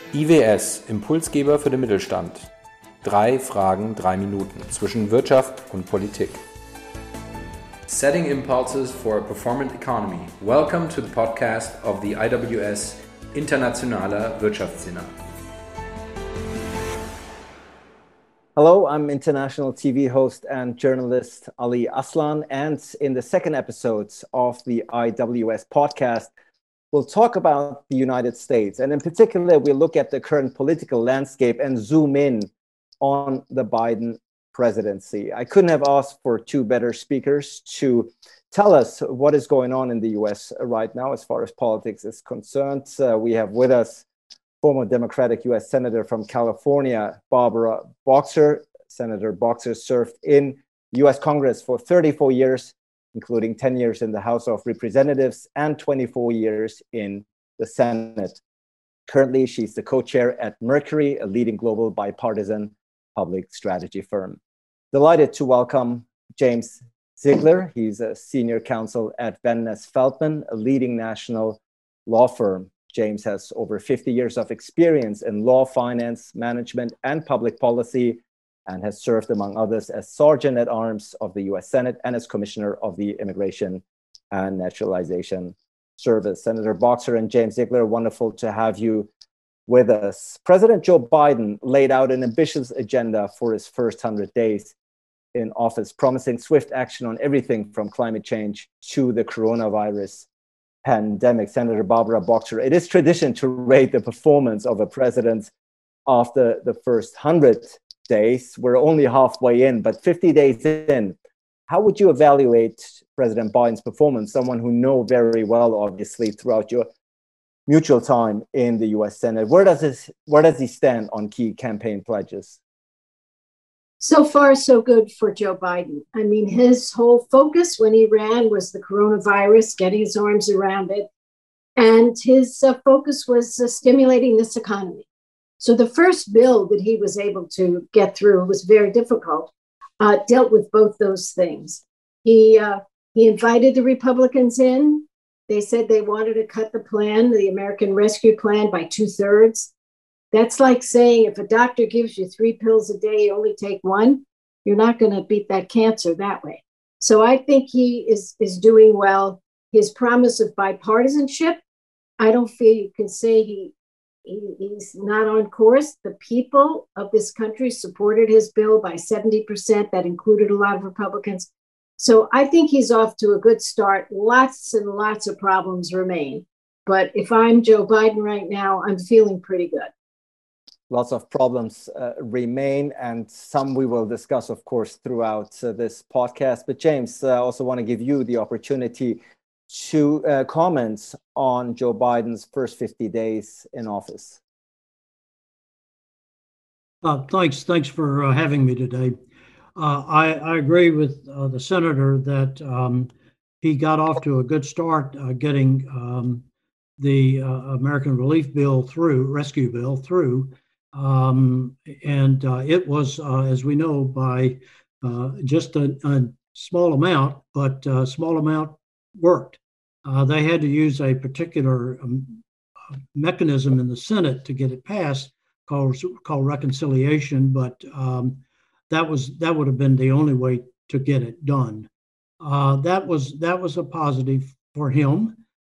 IWS, Impulsgeber für den Mittelstand. 3 Fragen, 3 Minuten zwischen Wirtschaft und Politik. Setting impulses for a performant economy. Welcome to the podcast of the IWS Internationaler Wirtschaftssenat. Hello, I'm international TV host and journalist Ali Aslan, and in the second episode of the IWS podcast, we'll talk about the United States, and in particular, we'll look at the current political landscape and zoom in on the Biden presidency. I couldn't have asked for two better speakers to tell us what is going on in the US right now as far as politics is concerned. We have with us former Democratic US Senator from California, Barbara Boxer. Senator Boxer served in US Congress for 34 years, including 10 years in the House of Representatives and 24 years in the Senate. Currently, she's the co-chair at Mercury, a leading global bipartisan public strategy firm. Delighted to welcome James Ziegler. He's a senior counsel at Van Ness Feldman, a leading national law firm. James has over 50 years of experience in law, finance, management, and public policy, and has served, among others, as Sergeant at Arms of the US Senate and as Commissioner of the Immigration and Naturalization Service. Senator Boxer and James Ziegler, wonderful to have you with us. President Joe Biden laid out an ambitious agenda for his first 100 days in office, promising swift action on everything from climate change to the coronavirus pandemic. Senator Barbara Boxer, it is tradition to rate the performance of a president after the first 100 days. We're only halfway in, but 50 days in, how would you evaluate President Biden's performance? Someone who know very well, obviously, throughout your mutual time in the US Senate. Where does he stand on key campaign pledges? So far, so good for Joe Biden. I mean, his whole focus when he ran was the coronavirus, getting his arms around it. And his focus was stimulating this economy. So the first bill that he was able to get through was very difficult, dealt with both those things. He invited the Republicans in. They said they wanted to cut the plan, the American Rescue Plan, by 2/3. That's like saying if a doctor gives you 3 pills a day, you only take 1, you're not going to beat that cancer that way. So I think he is doing well. His promise of bipartisanship, I don't feel you can say he's not on course. The people of this country supported his bill by 70%. That included a lot of Republicans. So I think he's off to a good start. Lots and lots of problems remain. But if I'm Joe Biden right now, I'm feeling pretty good. Lots of problems remain, and some we will discuss, of course, throughout this podcast. But James, I also want to give you the opportunity to comment on Joe Biden's first 50 days in office. Thanks for having me today. I agree with the senator that he got off to a good start getting the American Rescue Bill through. And it was, as we know, by just a small amount, but small amount worked. They had to use a particular mechanism in the Senate to get it passed called reconciliation, but that would have been the only way to get it done. That was a positive for him.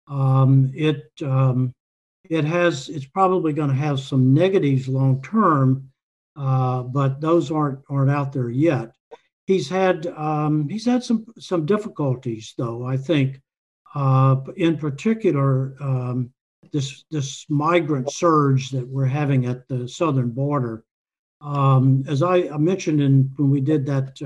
It's probably going to have some negatives long term, but those aren't out there yet. He's had some difficulties, though. I think, in particular, this migrant surge that we're having at the southern border. As I mentioned when we did that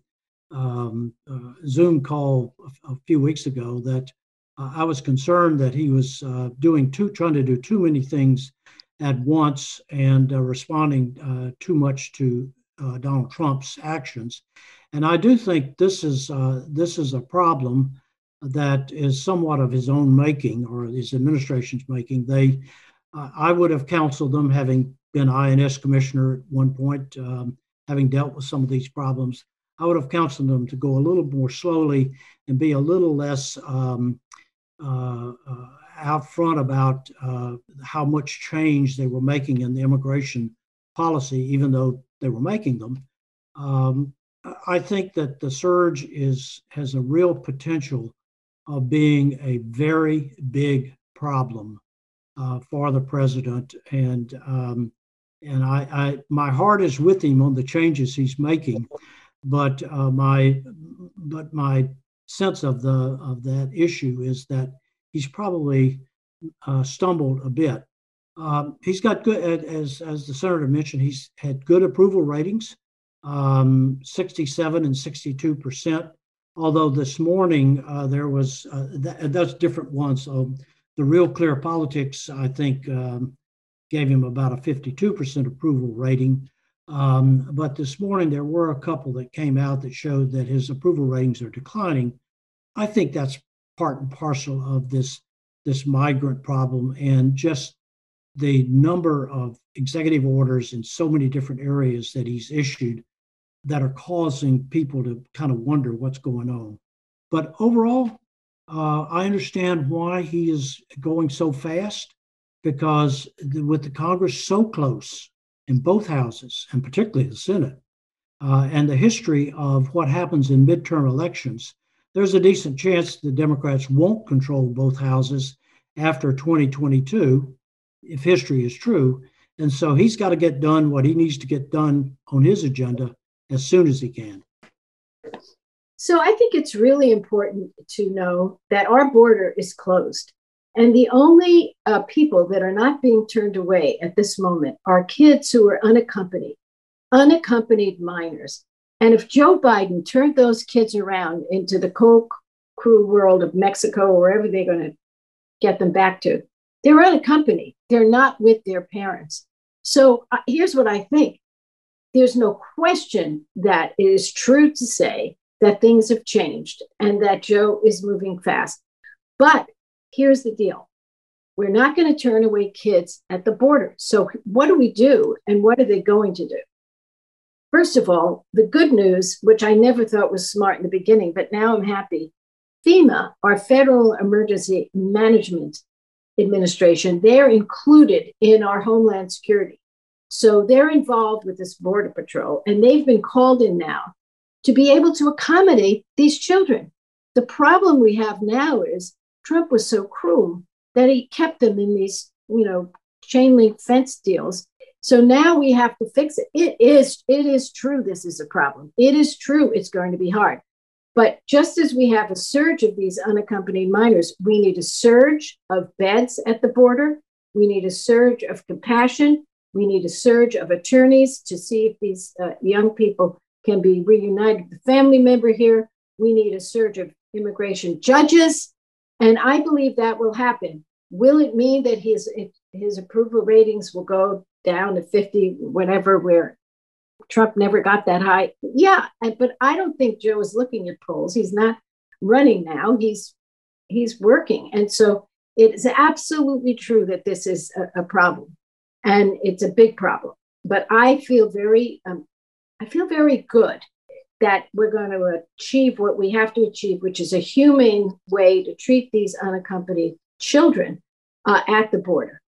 Zoom call a few weeks ago, that I was concerned that he was trying to do too many things at once and responding too much to Donald Trump's actions. And I do think this is a problem that is somewhat of his own making, or his administration's making. I would have counseled them, having been INS commissioner at one point, having dealt with some of these problems. I would have counseled them to go a little more slowly and be a little less out front about how much change they were making in the immigration policy, even though they were making them. I think that the surge has a real potential of being a very big problem for the president, and my heart is with him on the changes he's making, but my sense of that issue is that he's probably stumbled a bit. He's got good, as the senator mentioned, he's had good approval ratings, 67 and 62%. Although this morning there was that's different ones. The Real Clear Politics, I think, gave him about a 52% approval rating. But this morning there were a couple that came out that showed that his approval ratings are declining. I think that's part and parcel of this migrant problem, and just the number of executive orders in so many different areas that he's issued that are causing people to kind of wonder what's going on. But overall, I understand why he is going so fast, because with the Congress so close in both houses, and particularly the Senate, and the history of what happens in midterm elections, there's a decent chance the Democrats won't control both houses after 2022, if history is true. And so he's got to get done what he needs to get done on his agenda as soon as he can. So I think it's really important to know that our border is closed. And the only people that are not being turned away at this moment are kids who are unaccompanied minors. And if Joe Biden turned those kids around into the cold, cruel world of Mexico, or wherever they're going to get them back to, they're unaccompanied. They're not with their parents. So here's what I think. There's no question that it is true to say that things have changed and that Joe is moving fast. But here's the deal. We're not going to turn away kids at the border. So what do we do, and what are they going to do? First of all, the good news, which I never thought was smart in the beginning, but now I'm happy. FEMA, our Federal Emergency Management Administration, they're included in our Homeland Security. So they're involved with this Border Patrol, and they've been called in now to be able to accommodate these children. The problem we have now is Trump was so cruel that he kept them in these, chain link fence deals. So now we have to fix it. It is true this is a problem. It is true it's going to be hard. But just as we have a surge of these unaccompanied minors, we need a surge of beds at the border. We need a surge of compassion. We need a surge of attorneys to see if these young people can be reunited with a family member here. We need a surge of immigration judges. And I believe that will happen. Will it mean that his approval ratings will go down to 50, whatever, where Trump never got that high? Yeah, but I don't think Joe is looking at polls. He's not running now. He's working. And so it is absolutely true that this is a problem, and it's a big problem. But I feel very good that we're going to achieve what we have to achieve, which is a humane way to treat these unaccompanied children at the border.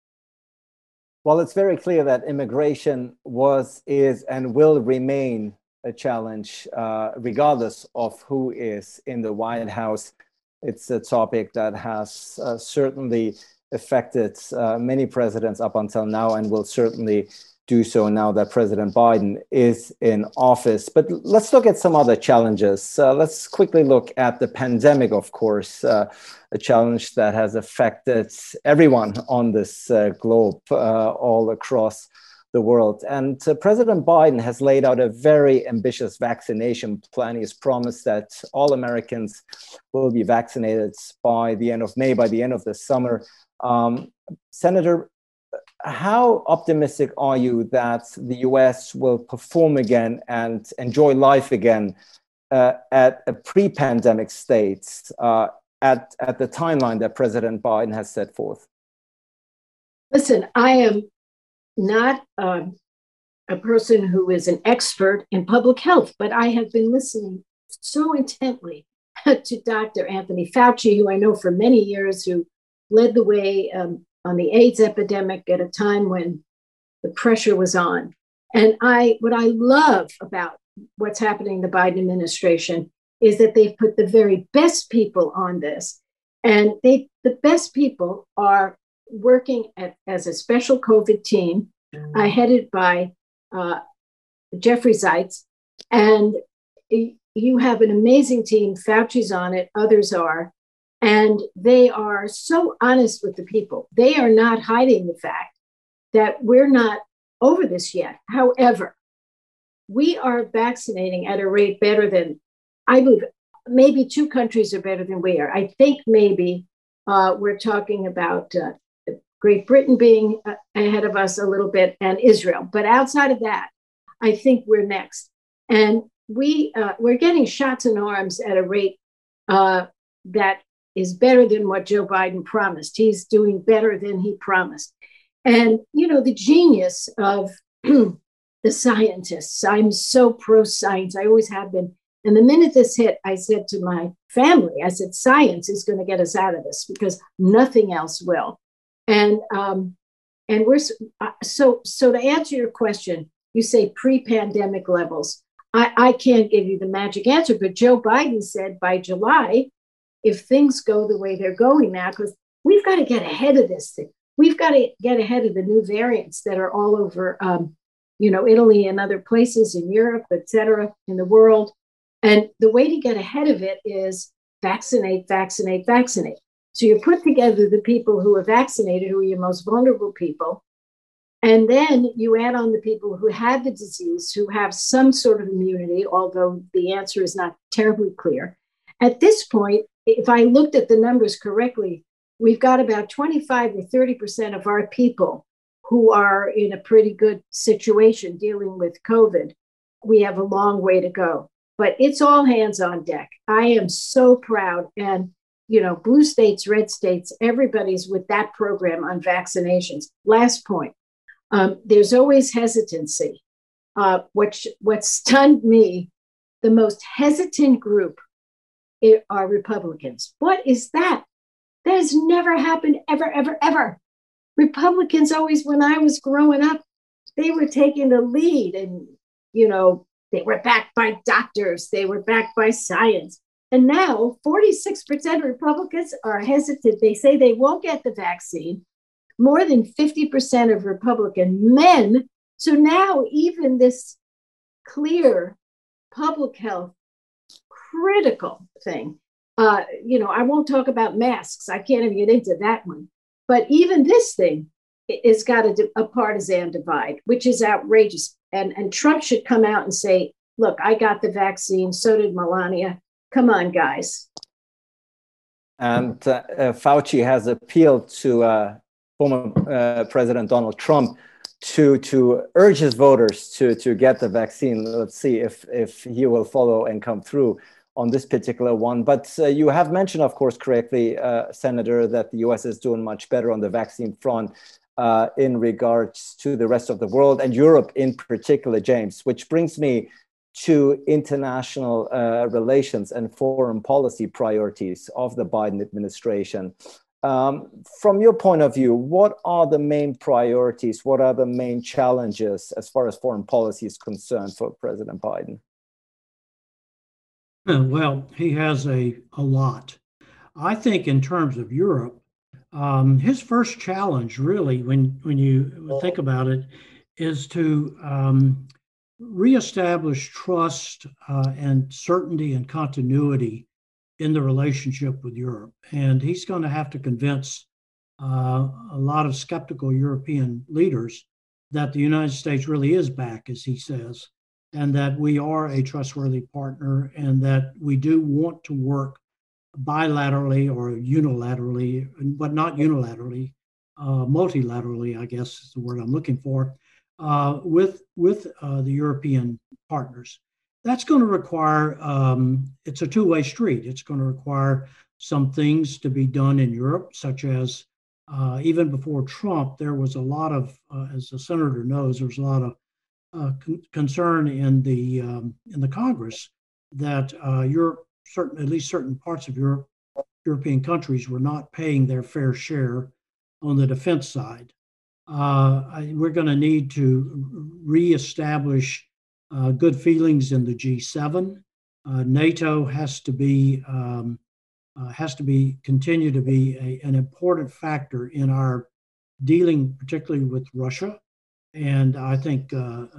Well, it's very clear that immigration was, is, and will remain a challenge, regardless of who is in the White House. It's a topic that has certainly affected many presidents up until now, and will certainly do so now that President Biden is in office. But let's look at some other challenges. Let's quickly look at the pandemic, of course, a challenge that has affected everyone on this globe, all across the world. And President Biden has laid out a very ambitious vaccination plan. He has promised that all Americans will be vaccinated by the end of May, by the end of the summer. Senator, how optimistic are you that the US will perform again and enjoy life again at a pre-pandemic state at the timeline that President Biden has set forth? Listen, I am not a person who is an expert in public health, but I have been listening so intently to Dr. Anthony Fauci, who I know for many years, who led the way on the AIDS epidemic at a time when the pressure was on. And what I love about what's happening in the Biden administration is that they've put the very best people on this. And the best people are working as a special COVID team headed by Jeffrey Zients. And you have an amazing team. Fauci's on it, others are. And they are so honest with the people. They are not hiding the fact that we're not over this yet. However, we are vaccinating at a rate better than, I believe, maybe 2 countries are better than we are. I think maybe we're talking about Great Britain being ahead of us a little bit and Israel. But outside of that, I think we're next. And we're getting shots in arms at a rate that is better than what Joe Biden promised. He's doing better than he promised. And, you know, the genius of the scientists, I'm so pro-science. I always have been. And the minute this hit, I said to my family, I said, science is going to get us out of this because nothing else will. And we're so to answer your question, you say pre-pandemic levels. I can't give you the magic answer, but Joe Biden said by July, if things go the way they're going now, because we've got to get ahead of this thing. We've got to get ahead of the new variants that are all over, Italy and other places in Europe, et cetera, in the world. And the way to get ahead of it is vaccinate, vaccinate, vaccinate. So you put together the people who are vaccinated, who are your most vulnerable people, and then you add on the people who have the disease, who have some sort of immunity, although the answer is not terribly clear. At this point, if I looked at the numbers correctly, we've got about 25 or 30% of our people who are in a pretty good situation dealing with COVID. We have a long way to go, but it's all hands on deck. I am so proud. And, you know, blue states, red states, everybody's with that program on vaccinations. Last point. There's always hesitancy. What stunned me, the most hesitant group are Republicans. What is that? That has never happened ever, ever, ever. Republicans always, when I was growing up, they were taking the lead and, you know, they were backed by doctors. They were backed by science. And now 46% of Republicans are hesitant. They say they won't get the vaccine. More than 50% of Republican men. So now even this clear public health critical thing, I won't talk about masks. I can't even get into that one. But even this thing has got a partisan divide, which is outrageous. And Trump should come out and say, look, I got the vaccine. So did Melania. Come on, guys. And Fauci has appealed to former President Donald Trump to urge his voters to get the vaccine. Let's see if he will follow and come through on this particular one. But you have mentioned, of course, correctly, Senator, that the US is doing much better on the vaccine front in regards to the rest of the world and Europe in particular, James, which brings me to international relations and foreign policy priorities of the Biden administration. From your point of view, what are the main priorities? What are the main challenges as far as foreign policy is concerned for President Biden? Well, he has a lot. I think in terms of Europe, his first challenge really, when you think about it, is to reestablish trust and certainty and continuity in the relationship with Europe. And he's going to have to convince a lot of skeptical European leaders that the United States really is back, as he says, and that we are a trustworthy partner and that we do want to work bilaterally or unilaterally, but not unilaterally, multilaterally, I guess is the word I'm looking for, with the European partners. That's going to require, it's a two-way street. It's going to require some things to be done in Europe, such as even before Trump, there was a lot of, as the senator knows, there was a lot of concern in the Congress that Europe, at least certain parts of Europe, European countries were not paying their fair share on the defense side. We're going to need to reestablish good feelings in the G7. NATO has to continue to be an important factor in our dealing, particularly with Russia. And I think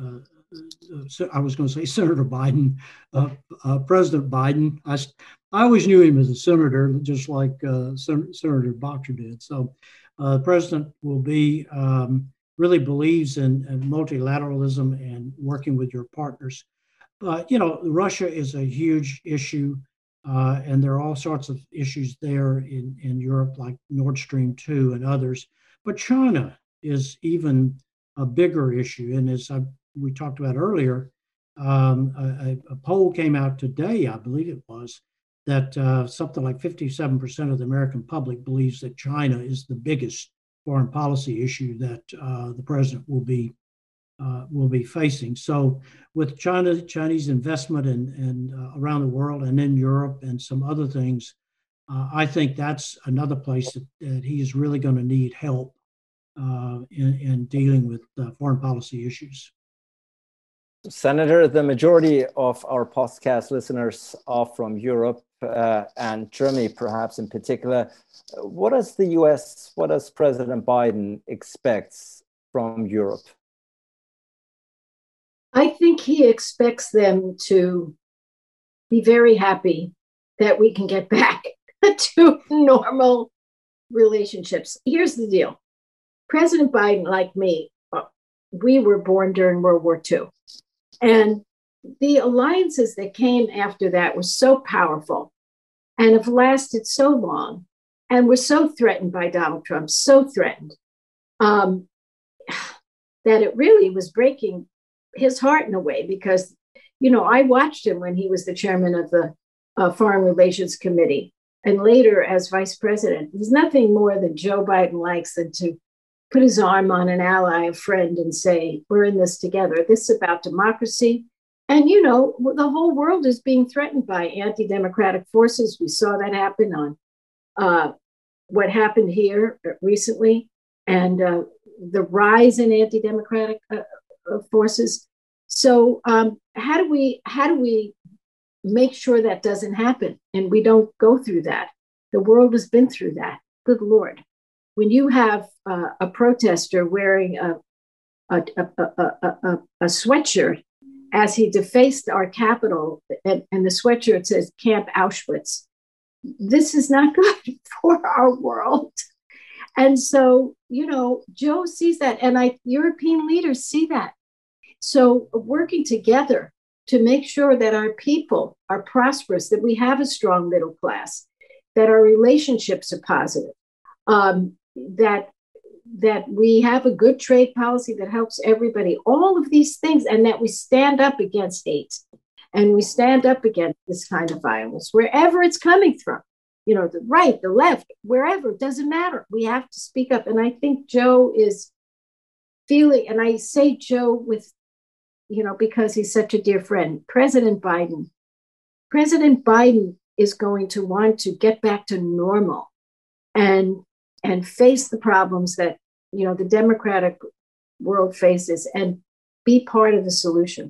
I was going to say Senator Biden, President Biden. I always knew him as a senator, just like Senator Boxer did. So the president will be really believes in multilateralism and working with your partners. But, Russia is a huge issue, and there are all sorts of issues there in Europe, like Nord Stream 2 and others. But China is even a bigger issue. And as we talked about earlier, a poll came out today, I believe it was, that something like 57% of the American public believes that China is the biggest foreign policy issue that the president will be facing. So with Chinese investment and around the world and in Europe and some other things, I think that's another place that he is really going to need help in dealing with foreign policy issues. Senator, the majority of our podcast listeners are from Europe and Germany, perhaps in particular. What does President Biden expects from Europe? I think he expects them to be very happy that we can get back to normal relationships. Here's the deal. President Biden, like me, we were born during World War II. And the alliances that came after that were so powerful and have lasted so long and were so threatened by Donald Trump, so threatened, that it really was breaking his heart in a way, because, I watched him when he was the chairman of the Foreign Relations Committee and later as vice president. There's nothing more that Joe Biden likes than to put his arm on an ally, a friend, and say, we're in this together. This is about democracy. And, the whole world is being threatened by anti-democratic forces. We saw that happen on what happened here recently, and the rise in anti-democratic forces. So how do we make sure that doesn't happen and we don't go through that? The world has been through that. Good Lord. When you have a protester wearing a sweatshirt as he defaced our Capitol, and the sweatshirt says Camp Auschwitz, this is not good for our world. And so, Joe sees that, and European leaders see that. So working together to make sure that our people are prosperous, that we have a strong middle class, that our relationships are positive, that we have a good trade policy that helps everybody, all of these things, and that we stand up against hate and we stand up against this kind of violence, wherever it's coming from, the right, the left, wherever, it doesn't matter. We have to speak up. And I think Joe is feeling, and I say Joe with, because he's such a dear friend, President Biden is going to want to get back to normal and face the problems that, the democratic world faces and be part of the solution.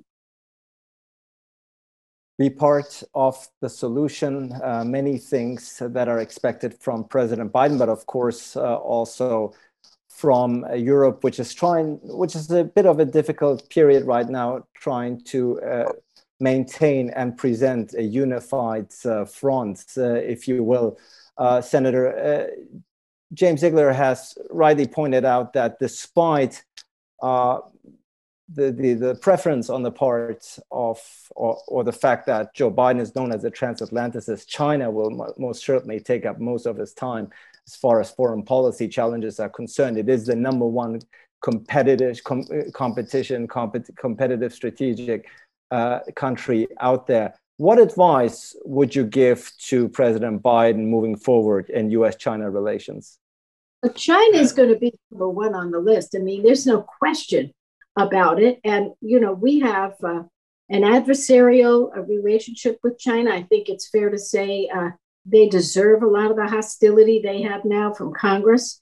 Be part of the solution. Many things that are expected from President Biden, but of course also from Europe, which is a bit of a difficult period right now, trying to maintain and present a unified front, if you will. Senator, James Ziegler has rightly pointed out that despite the preference on the part of, or the fact that Joe Biden is known as a transatlanticist, China will most certainly take up most of his time as far as foreign policy challenges are concerned. It is the number one competitive strategic country out there. What advice would you give to President Biden moving forward in U.S.-China relations? China is going to be number one on the list. I mean, there's no question about it. And, we have an adversarial relationship with China. I think it's fair to say they deserve a lot of the hostility they have now from Congress,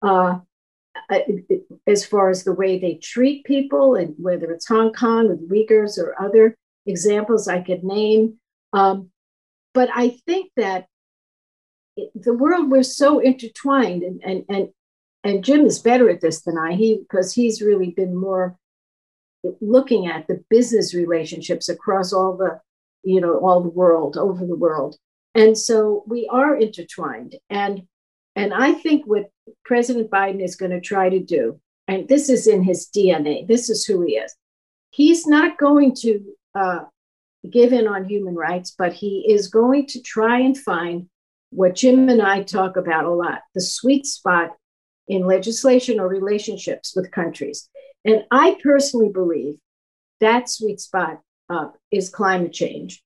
as far as the way they treat people, and whether it's Hong Kong with Uyghurs or other examples I could name. But I think that the world, we're so intertwined, and Jim is better at this than because he's really been more looking at the business relationships across all the world, over the world. And so we are intertwined. And I think what President Biden is going to try to do, and this is in his DNA, this is who he is. He's not going to give in on human rights, but he is going to try and find what Jim and I talk about a lot, the sweet spot in legislation or relationships with countries. And I personally believe that sweet spot is climate change.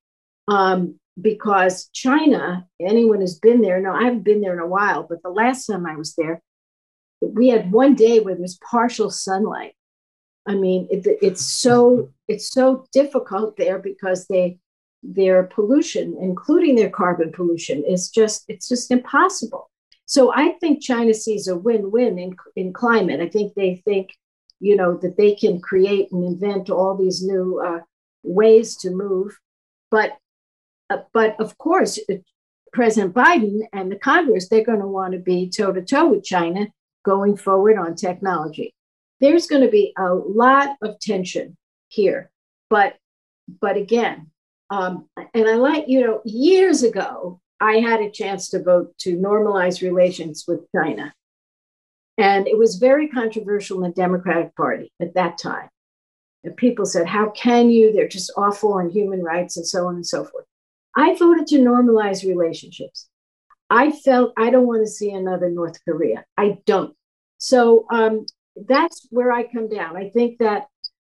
Because China, anyone who's been there, no, I haven't been there in a while, but the last time I was there, we had one day where there's partial sunlight. I mean, it's so difficult there because their pollution, including their carbon pollution, it's just impossible. So I think China sees a win-win in climate. I think they think, that they can create and invent all these new ways to move. But of course, President Biden and the Congress, they're going to want to be toe-to-toe with China going forward on technology. There's going to be a lot of tension here. But again, and I like, years ago, I had a chance to vote to normalize relations with China. And it was very controversial in the Democratic Party at that time. And people said, how can you? They're just awful on human rights and so on and so forth. I voted to normalize relationships. I felt I don't want to see another North Korea. I don't. So that's where I come down. I think that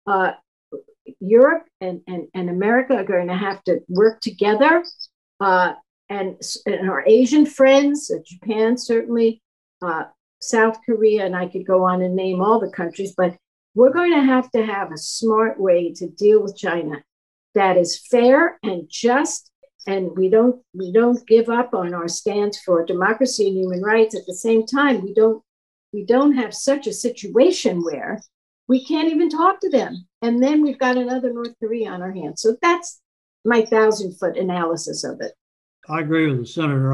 Europe and America are going to have to work together, and our Asian friends, Japan certainly, South Korea, and I could go on and name all the countries, but we're going to have a smart way to deal with China that is fair and just, and we don't give up on our stance for democracy and human rights. At the same time, we don't have such a situation where we can't even talk to them, and then we've got another North Korea on our hands. So that's my 1,000-foot analysis of it. I agree with the senator.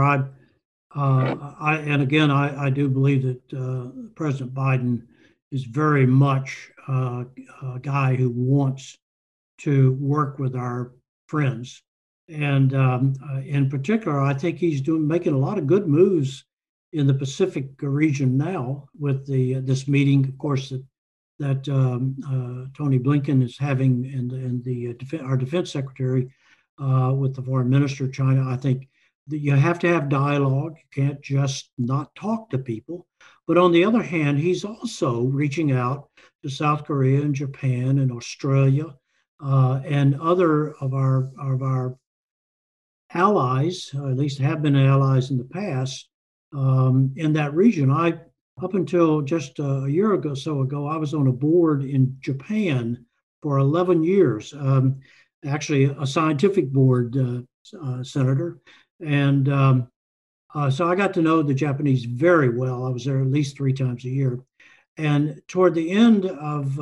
I do believe that President Biden is very much a guy who wants to work with our friends, and in particular, I think he's making a lot of good moves in the Pacific region now with this meeting, of course, that Tony Blinken is having, and our defense secretary with the foreign minister of China. I think that you have to have dialogue. You can't just not talk to people. But on the other hand, he's also reaching out to South Korea and Japan and Australia and other of our allies, or at least have been allies in the past, in that region. Up until just a year ago, I was on a board in Japan for 11 years, actually a scientific board, Senator. And so I got to know the Japanese very well. I was there at least 3 times a year. And toward the end of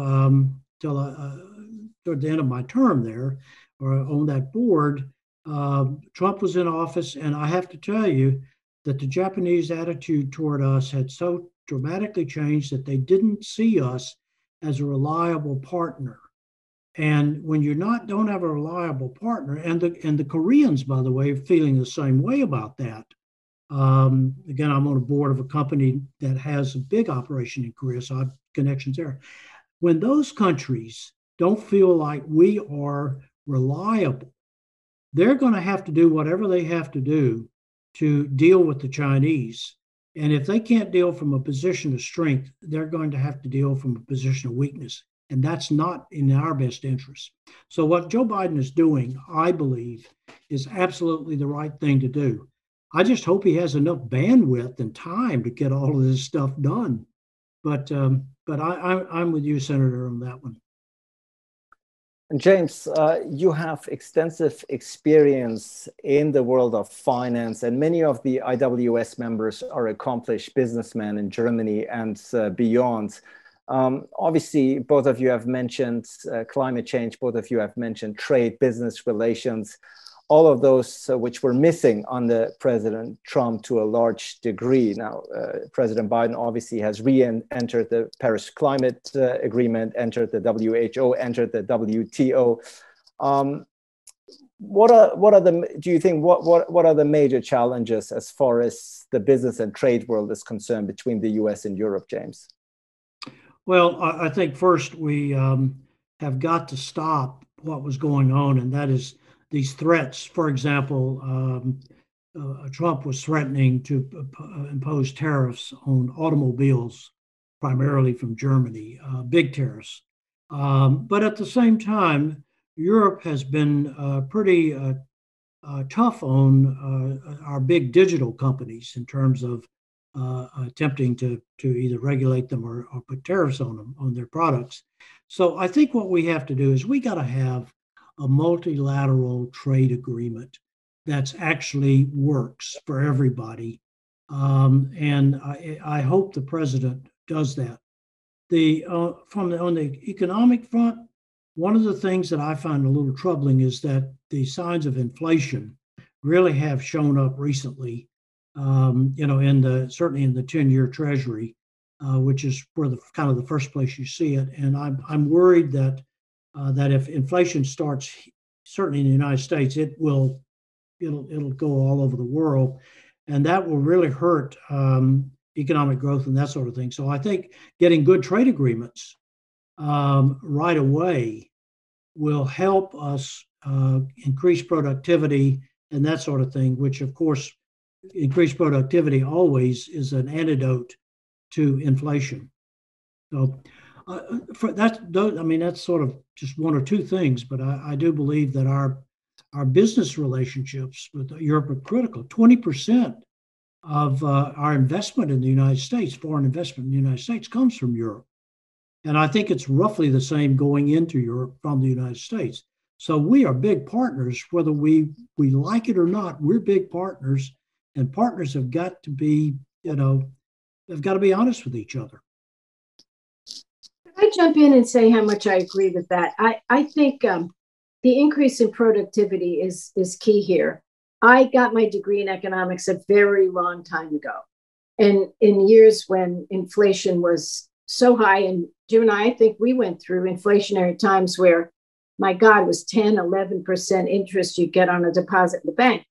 my term there, or on that board, Trump was in office, and I have to tell you that the Japanese attitude toward us had so dramatically changed that they didn't see us as a reliable partner. And when you don't have a reliable partner, and the Koreans, by the way, are feeling the same way about that. Again, I'm on a board of a company that has a big operation in Korea, so I have connections there. When those countries don't feel like we are reliable, they're going to have to do whatever they have to do to deal with the Chinese. And if they can't deal from a position of strength, they're going to have to deal from a position of weakness. And that's not in our best interest. So what Joe Biden is doing, I believe, is absolutely the right thing to do. I just hope he has enough bandwidth and time to get all of this stuff done. But I'm with you, Senator, on that one. And James, you have extensive experience in the world of finance, and many of the IWS members are accomplished businessmen in Germany and beyond. Obviously, both of you have mentioned climate change, both of you have mentioned trade, business relations, all of those which were missing under President Trump to a large degree. Now, President Biden obviously has re-entered the Paris Climate Agreement, entered the WHO, entered the WTO. What are the major challenges as far as the business and trade world is concerned between the US and Europe, James? Well, I think first we have got to stop what was going on, and that is these threats. For example, Trump was threatening to impose tariffs on automobiles, primarily from Germany, big tariffs. But at the same time, Europe has been pretty tough on our big digital companies in terms of attempting to either regulate them or put tariffs on them, on their products. So I think what we have to do is we got to have a multilateral trade agreement that's actually works for everybody. And I hope the president does that. On the economic front, one of the things that I find a little troubling is that the signs of inflation really have shown up recently. Certainly in the 10-year Treasury, which is where the first place you see it. And I'm worried that if inflation starts, certainly in the United States, it'll go all over the world, and that will really hurt economic growth and that sort of thing. So I think getting good trade agreements right away will help us increase productivity and that sort of thing, which of course, increased productivity always is an antidote to inflation. So that's sort of just one or two things, but I do believe that our business relationships with Europe are critical. 20% of our investment in the United States, foreign investment in the United States, comes from Europe. And I think it's roughly the same going into Europe from the United States. So we are big partners, whether we like it or not, we're big partners. And partners have got to be, they've got to be honest with each other. Can I jump in and say how much I agree with that? I think the increase in productivity is key here. I got my degree in economics a very long time ago. And in years when inflation was so high, and Jim and I think we went through inflationary times where, my God, it was 10, 11% interest you get on a deposit in the bank.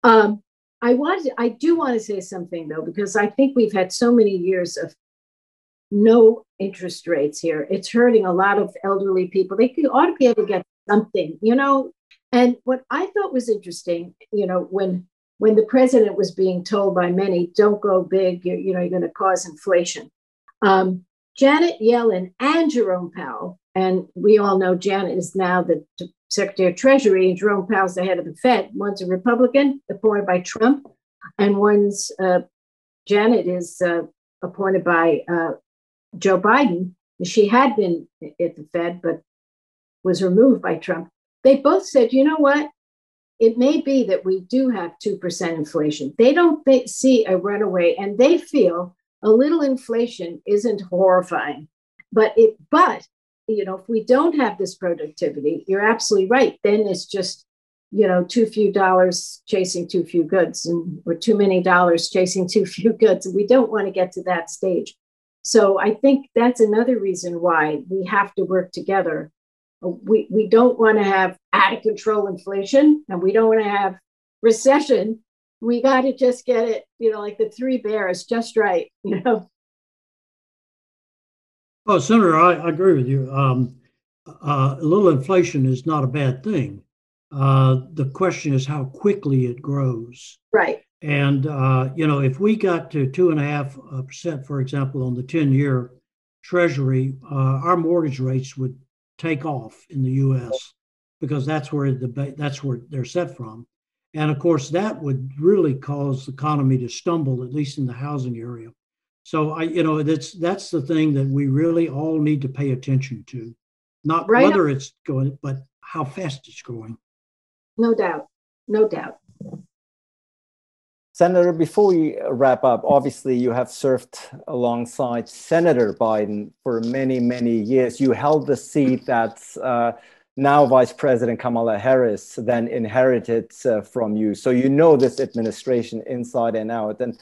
I do want to say something though, because I think we've had so many years of no interest rates here. It's hurting a lot of elderly people. They ought to be able to get something, And what I thought was interesting, when the president was being told by many, don't go big, you're going to cause inflation. Janet Yellen and Jerome Powell, and we all know Janet is now the Secretary of Treasury, and Jerome Powell's the head of the Fed. One's a Republican appointed by Trump, and Janet is appointed by Joe Biden. She had been at the Fed, but was removed by Trump. They both said, you know what? It may be that we do have 2% inflation. They don't see a runaway, and they feel a little inflation isn't horrifying. But if we don't have this productivity, you're absolutely right. Then it's just, too few dollars chasing too few goods, or too many dollars chasing too few goods. And we don't want to get to that stage. So I think that's another reason why we have to work together. We don't want to have out of control inflation, and we don't want to have recession. We got to just get it, like the three bears, just right, Well, Senator, I agree with you. A little inflation is not a bad thing. The question is how quickly it grows. Right. And, if we got to 2.5%, for example, on the 10-year Treasury, our mortgage rates would take off in the U.S. because that's where they're set from. And of course, that would really cause the economy to stumble, at least in the housing area. So that's the thing that we really all need to pay attention to. Not right whether it's going, but how fast it's going. No doubt. No doubt. Senator, before we wrap up, obviously you have served alongside Senator Biden for many, many years. You held the seat that now Vice President Kamala Harris then inherited from you. So you know this administration inside and out. And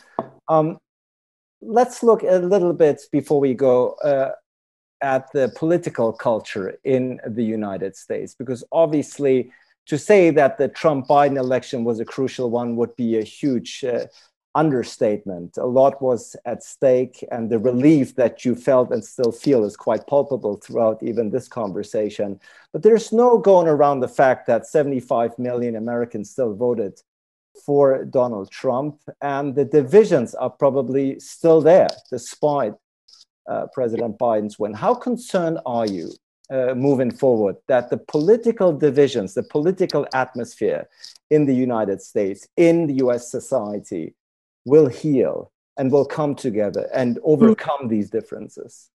let's look a little bit before we go at the political culture in the United States, because obviously to say that the Trump-Biden election was a crucial one would be a huge understatement. A lot was at stake, and the relief that you felt and still feel is quite palpable throughout even this conversation. But there's no going around the fact that 75 million Americans still voted for Donald Trump, and the divisions are probably still there, despite President Biden's win. How concerned are you moving forward that the political divisions, the political atmosphere in the United States, in the US society, will heal and will come together and overcome these differences?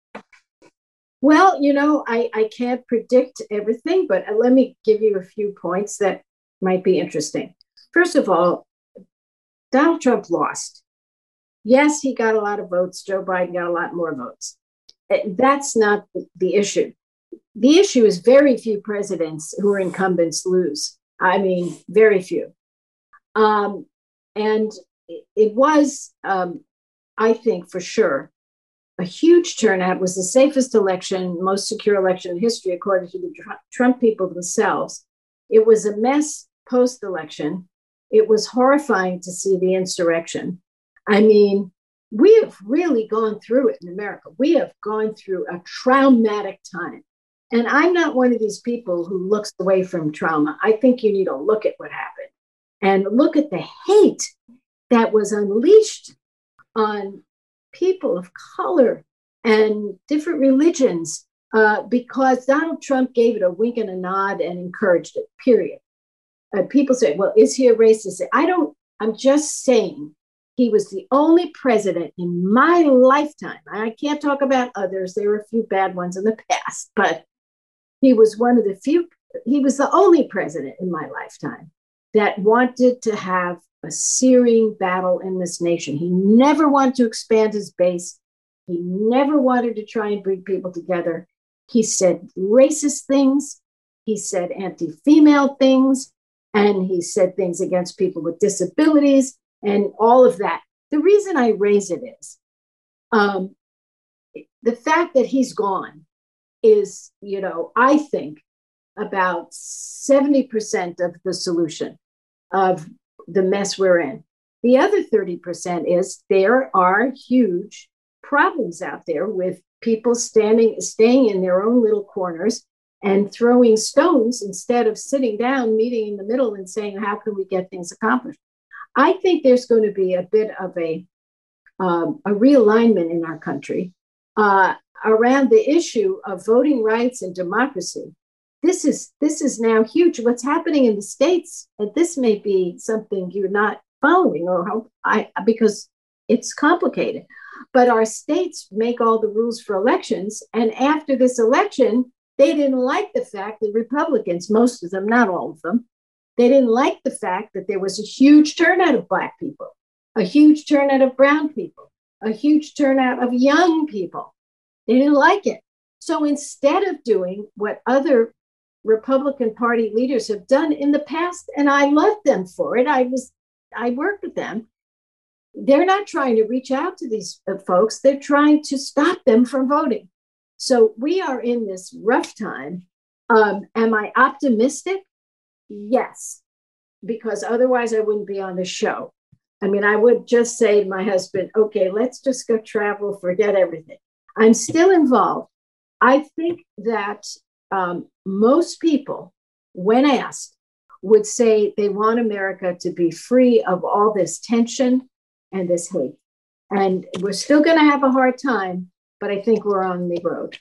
Well, you know, I can't predict everything, but let me give you a few points that might be interesting. First of all, Donald Trump lost. Yes, he got a lot of votes. Joe Biden got a lot more votes. That's not the issue. The issue is very few presidents who are incumbents lose. I mean, very few. And it was, I think, for sure, a huge turnout. It was the safest election, most secure election in history, according to the Trump people themselves. It was a mess post-election. It was horrifying to see the insurrection. I mean, we have really gone through it in America. We have gone through a traumatic time. And I'm not one of these people who looks away from trauma. I think you need to look at what happened and look at the hate that was unleashed on people of color and different religions because Donald Trump gave it a wink and a nod and encouraged it, period. People say, well, is he a racist? I'm just saying he was the only president in my lifetime. I can't talk about others. There were a few bad ones in the past, but he was one of the few, he was the only president in my lifetime that wanted to have a searing battle in this nation. He never wanted to expand his base. He never wanted to try and bring people together. He said racist things. He said anti-female things. And he said things against people with disabilities and all of that. The reason I raise it is the fact that he's gone is, you know, I think about 70% of the solution of the mess we're in. The other 30% is there are huge problems out there with people staying in their own little corners and throwing stones instead of sitting down, meeting in the middle and saying, how can we get things accomplished? I think there's going to be a bit of a realignment in our country around the issue of voting rights and democracy. This is now huge. What's happening in the States, and this may be something you're not following because it's complicated, but our states make all the rules for elections. And after this election, they didn't like the fact that Republicans, most of them, not all of them, they didn't like the fact that there was a huge turnout of Black people, a huge turnout of brown people, a huge turnout of young people. They didn't like it. So instead of doing what other Republican Party leaders have done in the past, and I love them for it, I worked with them, they're not trying to reach out to these folks. They're trying to stop them from voting. So we are in this rough time. Am I optimistic? Yes, because otherwise I wouldn't be on the show. I mean, I would just say to my husband, okay, let's just go travel, forget everything. I'm still involved. I think that most people, when asked, would say they want America to be free of all this tension and this hate. And we're still going to have a hard time, but I think we're on the road.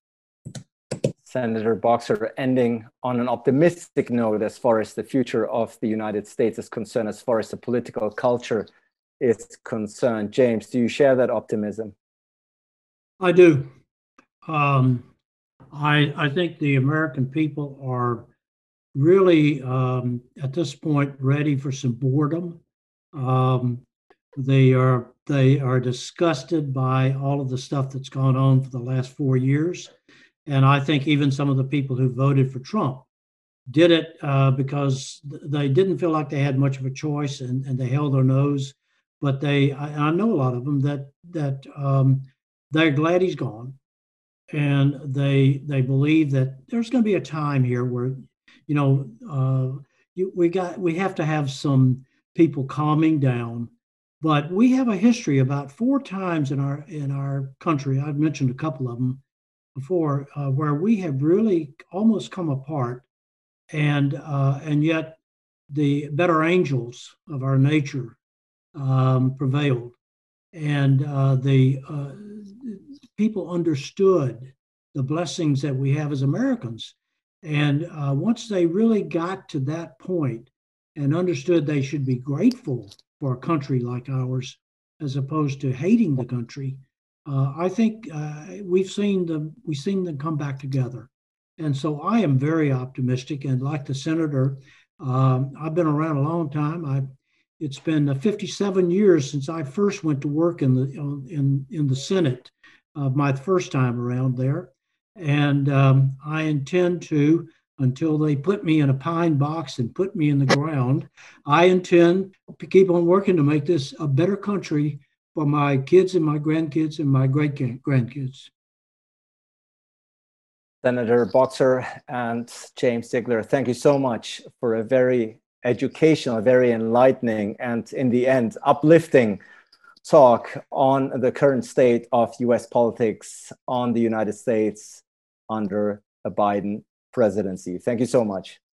Senator Boxer, ending on an optimistic note as far as the future of the United States is concerned, as far as the political culture is concerned. James, do you share that optimism? I do. I think the American people are really at this point ready for some boredom. Um, they are disgusted by all of the stuff that's gone on for the last 4 years, and I think even some of the people who voted for Trump did it because they didn't feel like they had much of a choice, and they held their nose. But I know a lot of them that they're glad he's gone, and they believe that there's going to be a time here where, you know, we have to have some people calming down. But we have a history about 4 times in our country. I've mentioned a couple of them before, where we have really almost come apart, and yet the better angels of our nature prevailed, and the people understood the blessings that we have as Americans. And once they really got to that point and understood they should be grateful for a country like ours, as opposed to hating the country, I think we've seen them come back together. And so I am very optimistic. And like the senator, I've been around a long time. It's been 57 years since I first went to work in the Senate, my first time around there, and I intend to, until they put me in a pine box and put me in the ground, I intend to keep on working to make this a better country for my kids and my grandkids and my great grandkids. Senator Boxer and James Stigler, thank you so much for a very educational, very enlightening, and in the end, uplifting talk on the current state of US politics on the United States under a Biden presidency. Thank you so much.